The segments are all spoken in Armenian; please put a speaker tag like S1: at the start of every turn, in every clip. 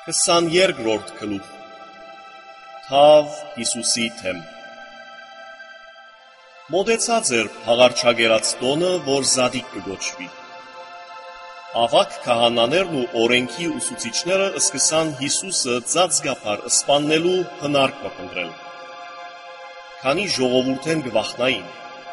S1: 22-րդ գլուխ Թավ Հիսուսի թեմ Մոտեցած էր փաղարչագերած տոնը, որ Զադիկ կգոչվի։ Ավակ քահանաներն ու օրենքի ուսուցիչները սկսան Հիսուսը ծածկափար սպաննելու հնարք մփնտրել, քանի ժողովուրդեն գվախնային։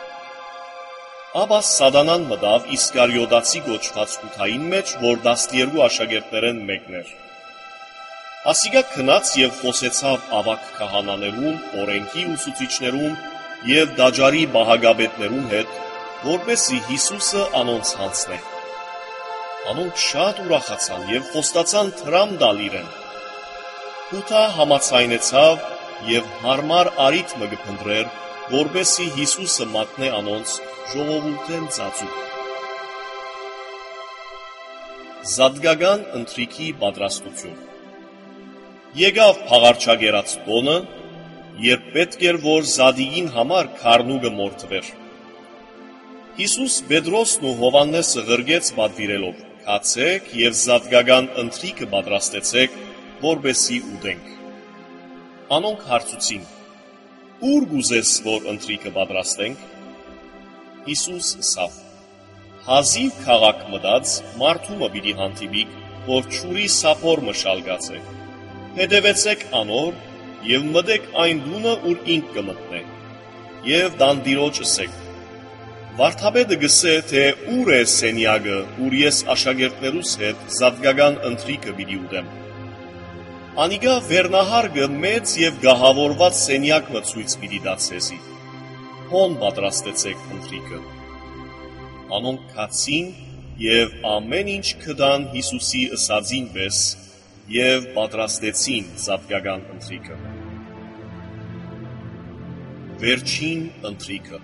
S1: Ապա Սատանան մտավ Իսկարիոտացի գոչված խութային մեջ, որ 12 աշակերտներեն մեկն էր։ Ասիգա քնած եւ խոսեցավ ավակ քահանաներուն, օրենքի ուսուցիչներուն եւ դաջարի բահագաբետներուն հետ, որպեսզի Հիսուսը անոնց հանցնե։ Անոնք շատ ուրախացան եւ խոստացան թրամ տալ իրեն։ Խութա համաձայնեցավ եւ հարմար արիթ մը գփնտրեր, որպեսզի Հիսուսը մատնե անոնց ժողովուրդեն ծածուկ։ Զադգական ընթրիքի պատրաստություն Եկավ փաղարչագերած տոնը, երբ պետք էր, որ Զադիգին համար քարնուգը մորթվեր։ Հիսուս Պետրոսն ու Հովաննեսը ղրգեց պատվիրելով. «Քացեք եւ զադգական ընթրիքը պատրաստեցեք, որպեսզի ուտենք»։ Անոնք հարցուցին. «Ուր գուզես, որ ընթրիքը պատրաստենք»։ Հիսուս ասավ. «Հազիվ քաղաք մտած մարդումը պիտի հանդիպիք, որ ճուրի սափոր մշալգած է։ Հետևեցեք անոր եւ մտեք այն դունը, ուր ինք կմտնե, եւ դանդիրոջ ասեք. Վարդապետը գսե, թե ուր է սենյակը, ուր ես աշակերտներուս հետ զադգական ընթրիքը պիտի ուտեմ։ Անիգա վերնահարգը մեծ եւ գահավորված սենյակ մը ցույց պիտի տա ցեզի։ Հոն պատրաստեցեք ընթրիքը։ Անոնք քացին եւ ամեն ինչ կդան Հիսուսի ըսածին պես եւ պատրաստեցին զադգական ընթրիքը։ Վերջին ընթրիքը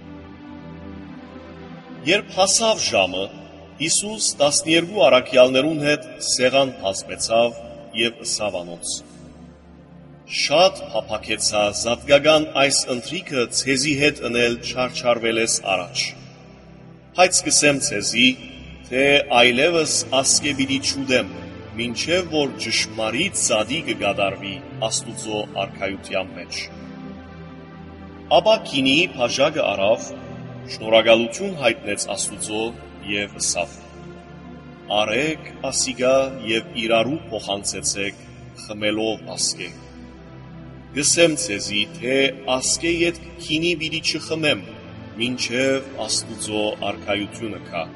S1: Երբ հասավ ժամը, Հիսուս 12 առաքյալներուն հետ սեղան բազմեցավ եւ ըսավ անոնց. «Շատ փափաքեցա զադգական այս ընթրիքը ցեզի հետ ընել չարչարվելես առաջ։ Բայց կսեմ ցեզի, թե այլևս ասկե պիտի չուտեմ, մինչև որ ճշմարիտ Զադիկը կատարվի Աստուծո արքայության մեջ»։ Ապա գինիի բաժակը առավ, շնորհակալություն հայտնեց Աստուծո եւ ըսավ. «Արեք ասիգա եւ իրարու փոխանցեցեք, խմելով ասկե։ Գսեմ ցեզի, թե ասկե յետ գինի պիտի չխմեմ, մինչև Աստուծո արքայությունը գա»։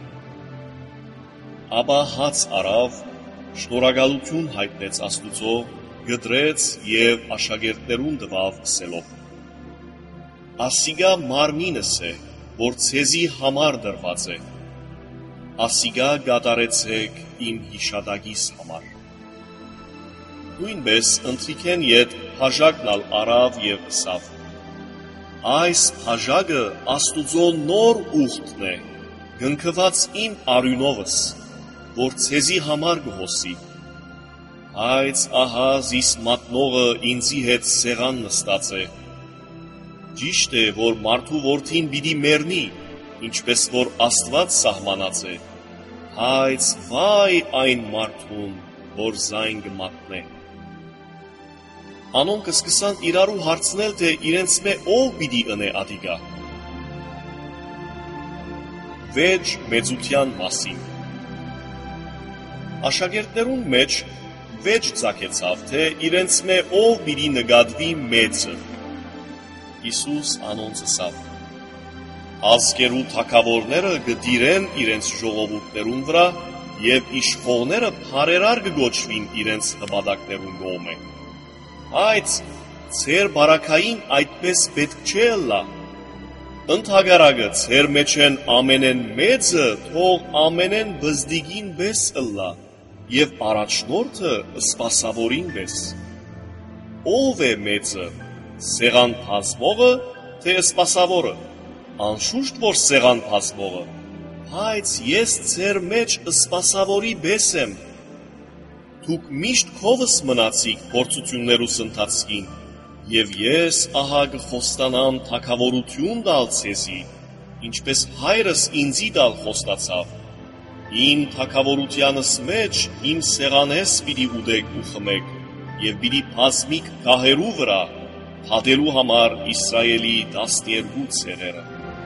S1: Ապա հաց առավ, շնորհակալություն հայտնեց Աստուծո, գտրեց եւ աշակերտներուն տվավ ասելով. «Ասիգա մարմինս է, որ ցեզի համար դրված է։ Ասիգա կատարեցեք իմ հիշատակիս համար»։ Նույնպես ընթրիքեն յետ բաժակն ալ առավ եւ ըսավ. «Այս բաժակը Աստուծո նոր ուխտն է, գնքված իմ արյունովս, որ ցեզի համար կհոսի։ Բայց ահա զիս մատնողը ինձի հետ սեղան նստած է։ Ճիշտ է, որ մարդու որդին պիտի մեռնի, ինչպես որ Աստված սահմանած է, բայց վայ այն մարդուն, որ զայն կմատնե»։ Անոնք սկսան իրարու հարցնել, թե իրենց մե ով պիտի ընե ադիգա։ Վեճ մեծության մասին Աշակերտներուն մեջ վեճ ծագեցավ, թե իրենց մե ով պիտի նկատվի մեծը։ Հիսուս անոնց ըսավ. «Ազգերու թագավորները կդիրեն իրենց ժողովուրդներուն վրա եւ իշխողները բարերար կգոչվին իրենց նպատակներուն կողմէ։ Բայց ձեր բարակային այդպես պետք չէ ըլլա։ Ընդհակառակը ձեր մեջ են ամենեն մեծը թող ամենեն բզդիգին պես ըլլա եւ առաջնորդը սպասավորին պես։ Ով է մեծը, սեղան բազմողը, թե սպասավորը։ Անշուշտ որ սեղան բազմողը, բայց ես ձեր մեջ սպասավորի պես եմ։ Դուք միշտ քովս մնացիք փորձություններուս ընթացքին, եւ ես ահա կխոստանամ թագավորություն տալ ցեզի, ինչպես հայրս ինձի տալ խոստացավ։ Իմ թագավորությանս մեջ իմ սեղանես պիտի ուտեք ու խմեք, եւ պիտի բազմիկ գահերու վրա փաթելու համար Իսրայելի 12 ցեղերը։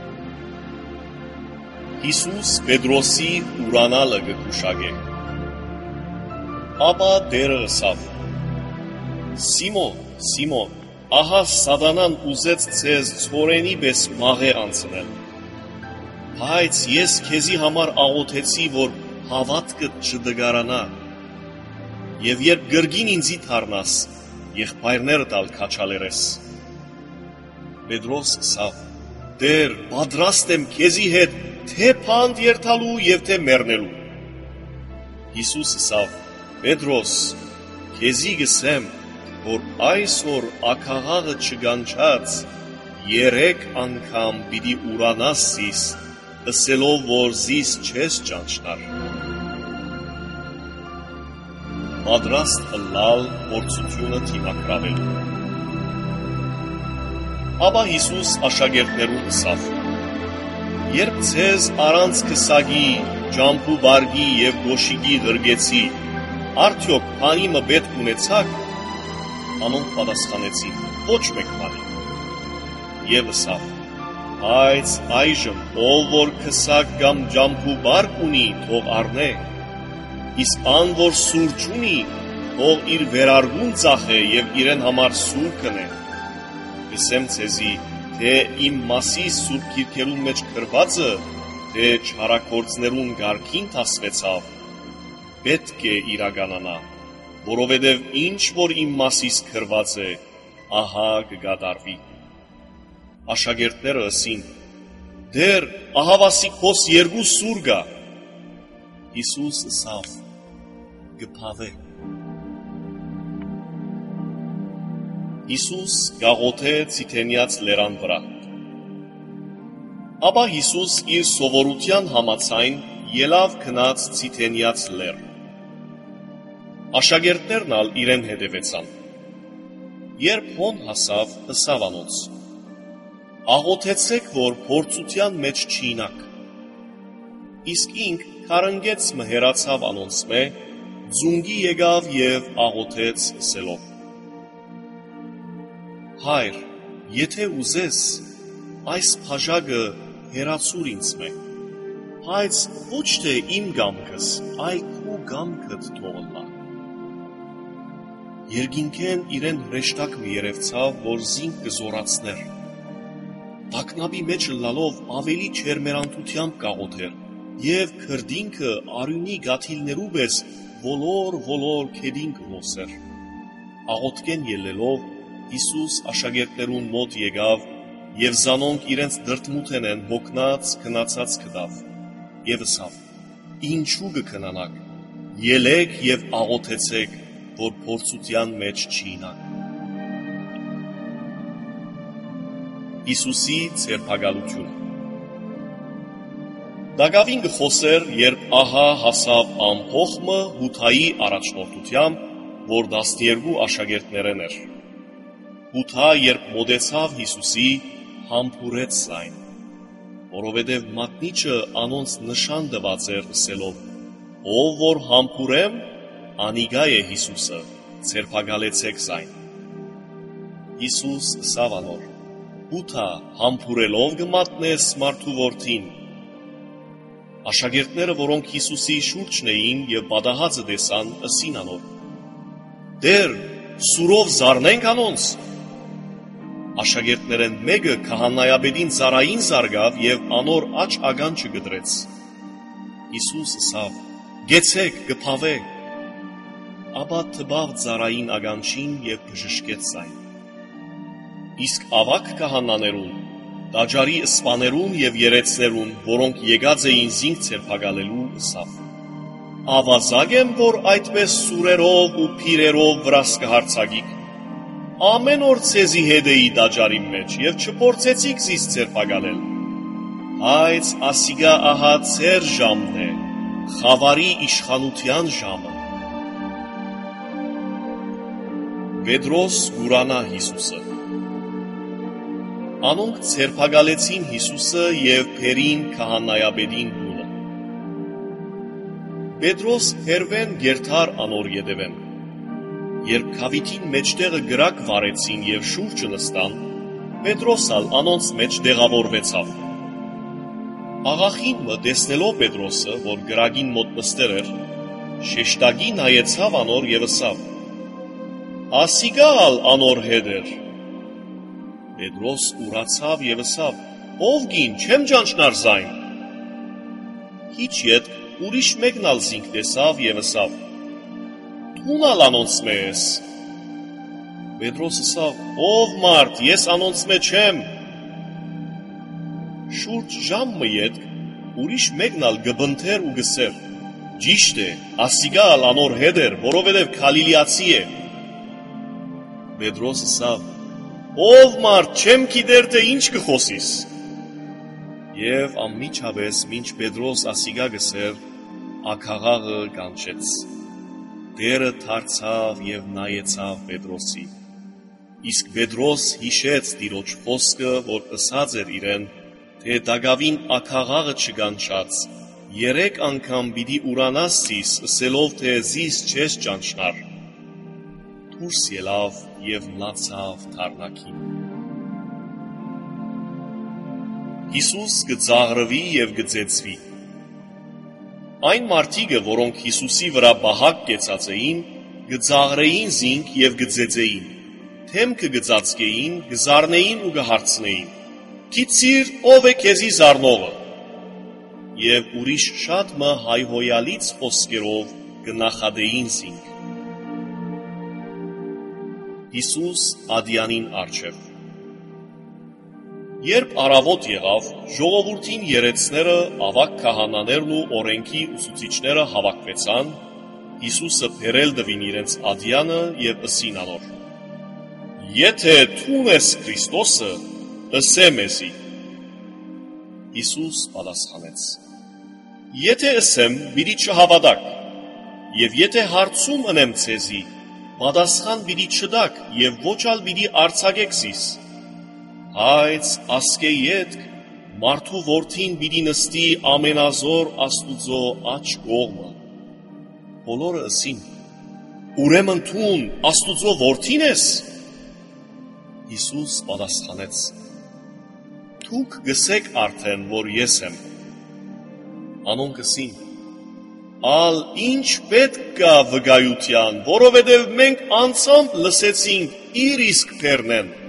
S1: Հիսուս Պետրոսի ուրանալը գկուշագե։ Ապա Տերը ըսավ. Սիմոն, Սիմոն, ահա սատանան ուզեց ձեզ ցորենի պես մաղեր անցնել, բայց ես քեզի համար աղոթեցի, որ հավատքդ չդգարանա, եւ երբ գրգին ինձի թարնաս, եղբայրները տալ քաչալերես։ Պետրոս ըսավ. Տեր, պատրաստ եմ քեզի հետ թե փանդ երթալու եւ թե մեռնելու։ Հիսուս ըսավ. Պետրոս, քեզի գսեմ, որ այսօր ակաղաղը չգանչած 3 անգամ պիտի ուրանաս զիս, ըսելով, որ զիս չես ճանչնար։ Պատրաստ ըլլալ փորձությունը թիմակրավելու։ Ապա Հիսուս աշակերտներուն ըսավ. Երբ ձեզ առանց քսագի, ջամփու բարգի եւ գոշիկի ղրգեցի, արդյոք բանի մը պետք ունեցաք։ Անոնք պատասխանեցին. ոչ մեկ բանի։ Եվ ըսավ. բայց այժմ ով որ քսակ կամ ջամփու բարգ ունի, թող առնե, իսկ ան որ սուր չունի, թող իր վերարգուն ծախե եւ իրեն համար սուր կնե։ Գսեմ ցեզի, թե իմ մասի սուրբ գիրքերուն մեջ գրվածը, թե չարագործներուն գարքին տասվեցավ, պետք է իրականանա, որովհետև ինչ որ իմ մասիս գրված է, ահա կգադարվի։ Աշակերտները ըսին. Դեր, ահավասիկ փոս 2 սուր գա։ Հիսուս ըսավ. գփավե։ Հիսուս գաղոթե Ցիթենիած լերան վրա։ Ապա Հիսուս իր սովորության համաձայն ելավ գնաց Ցիթենիած լեր։ Աշակերտներն ալ իրեն հետևեցան։ Երբ հոն հասավ, ըսավ անոնց. աղոթեցեք, որ փորձության մեջ չինակ։ Իսկ ինք քարնգեց մը հեռացավ անոնց մե, ձունգի եկավ եւ աղոթեց ըսելով. Հայր, եթե ուզես, այս բաժակը հեռացուր ինձ մե, բայց ոչ թե իմ գամքս, այլ քո գամքդ թողնա։ Երկինքեն իրեն հրեշտակ մի երևցավ, որ զինք կզորացներ։ Տակնապի մեջ լալով ավելի չերմերանթությամբ կաղոթեր, եւ քրդինքը արյունի գաթիլներու պես ոլոր քեդին կնոսեր։ Աղոթքեն ելելով Հիսուս աշակերտներուն մոտ եկավ եւ զանոնք իրենց դրդմութենեն հոգնած քնացած կդավ եւ ըսավ. ինչու կքնանաք, ելեք եւ աղոթեցեք, որ փորձության մեջ չինաք։ Հիսուսի ցերպակալությունը։ Դագավին գխոսեր, երբ ահա հասավ ամփոխմը Հութայի առաջնորդությամբ, որ 12 աշակերտներն էր։ Հութա, երբ մոտեցավ Հիսուսի, համբուրեց զայն, որովհետև մատնիչը անոնց նշան տված էր ըսելով. ով որ համբուրեմ, անիգա է Հիսուսը, ցերպակալեցեք զայն։ Հիսուս ըսավ անոր. Հութա, համբուրելով կմատնես մարդու որդին։ Աշակերտները, որոնք Հիսուսի շուրջն էին եւ պատահածը տեսան, ըսին անոր. Դեր, սուրով զարնենք անոնց։ Աշակերտներեն մեկը քահանայապետին ծառային զարգավ եւ անոր աչ ականջը գդրեց։ Հիսուս ըսավ. գեցեք, գփավե։ Ապա թբավ ծառային ականջին եւ բժշկեց զայն։ Իսկ ավակ քահանաներուն, տաճարի ըսպաներուն եւ երեցներուն, որոնք եկած էին զինք ցերպակալելու, ըսավ. ավազակ եմ, որ այդպես սուրերով ու փիրերով վրաս կհարցակիք։ Ամեն օր ցեզի հետ էի տաճարի մեջ եւ չփորձեցիք զիս ցերպակալել։ Բայց ասիգա ահա ցեր ժամն է, խավարի իշխանության ժամը։ Պետրոս գուրանա Հիսուսը։ Անոնք ցերպակալեցին Հիսուսը եւ փերին քահանայապետին դունը։ Պետրոս հերվեն գերթար անոր ետևեն։ Երբ քավիթին մեջտեղը գրակ վարեցին եւ շուրջը նստան, Պետրոս ալ անոնց մեջ դեղավորվեցավ։ Աղախին մը տեսնելով Պետրոսը, որ գրագին մոտ նստեր էր, շեշտագի նայեցավ անոր եւ ըսավ. «Ասիգա ալ անոր հետ էր»։ Պետրոս ուրացավ եւ ըսավ. «Ով գին, չեմ ճանչնար զայն»։ Քիչ ետք ուրիշ մեկն ալ զինք տեսավ եւ ըսավ. «Դուն ալ անոնց մե ես»։ Պետրոս ըսավ. «Ով մարդ, ես անոնց մե չեմ»։ Շուրջ ժամը ետք ուրիշ մեկն ալ գբնթեր ու գսեր. «Ճիշտ է, ասիգա ալ անոր հետ էր, որովհետև Գալիլեացի է»։ Պետրոս ըսավ. «Ով մարդ, չեմ գիտեր թե ինչ կխոսիս»։ Եվ անմիջապես մինչ Պետրոս ասիգա գսեր, աքաղաղը կանչեց։ Տերը դարձավ եւ նայեցավ Պետրոսի։ Իսկ Պետրոս հիշեց Տիրոջ խոսքը, որ ըսած էր իրեն, թե դագավին աքաղաղը չկանչած, 3 անգամ պիտի ուրանաս զիս, ըսելով թե զիս չես ճանչնար։ Դուրս ելավ եւ մնացավ թառնակին։ Հիսուս կծաղրվի եւ կծեծվի։ Այն մարդիկը, որոնք Հիսուսի վրա բահակ կեցած էին, կծաղրեին զինք եւ կծեծեին, թեմքը կծածկեին, կզարնեին ու կհարցնեին. «Գիտիր, ով է քեզի զարնողը»։ Եվ ուրիշ շատ մը հայհոյալից խոսքերով կնախադեին զինք։ Հիսուս Ադյանին առջև։ Երբ առավոտ եղավ, ժողովրդին երեցները, ավագ քահանաներն ու օրենքի ուսուցիչները հավաքվեցան, Հիսուսը բերել դվին իրենց Ադյանը եւ ըսին անոր. «Եթե դու ես Քրիստոսը, ըսե մեզի»։ Հիսուս պատասխանեց. «Եթե ըսեմ, պիտի չհավատաք, եւ եթե հարցում ընեմ ցեզի, պատասխան պիտի չտաք եւ ոչ ալ պիտի արձակեք զիս։ Հայց ասկե ետք մարդու որդին պիտի նստի ամենազոր Աստուծո աջ կողմը»։ Բոլորը ըսին. «Ուրեմն դու Աստուծո որդին ես»։ Հիսուս պատասխանեց. «Դուք գսեք արդեն, որ ես եմ»։ Անոնք ըսին. «Ալ ինչ պետք կա վկայության, որովհետև մենք անցամբ լսեցինք իր իսկ բեռնեն»։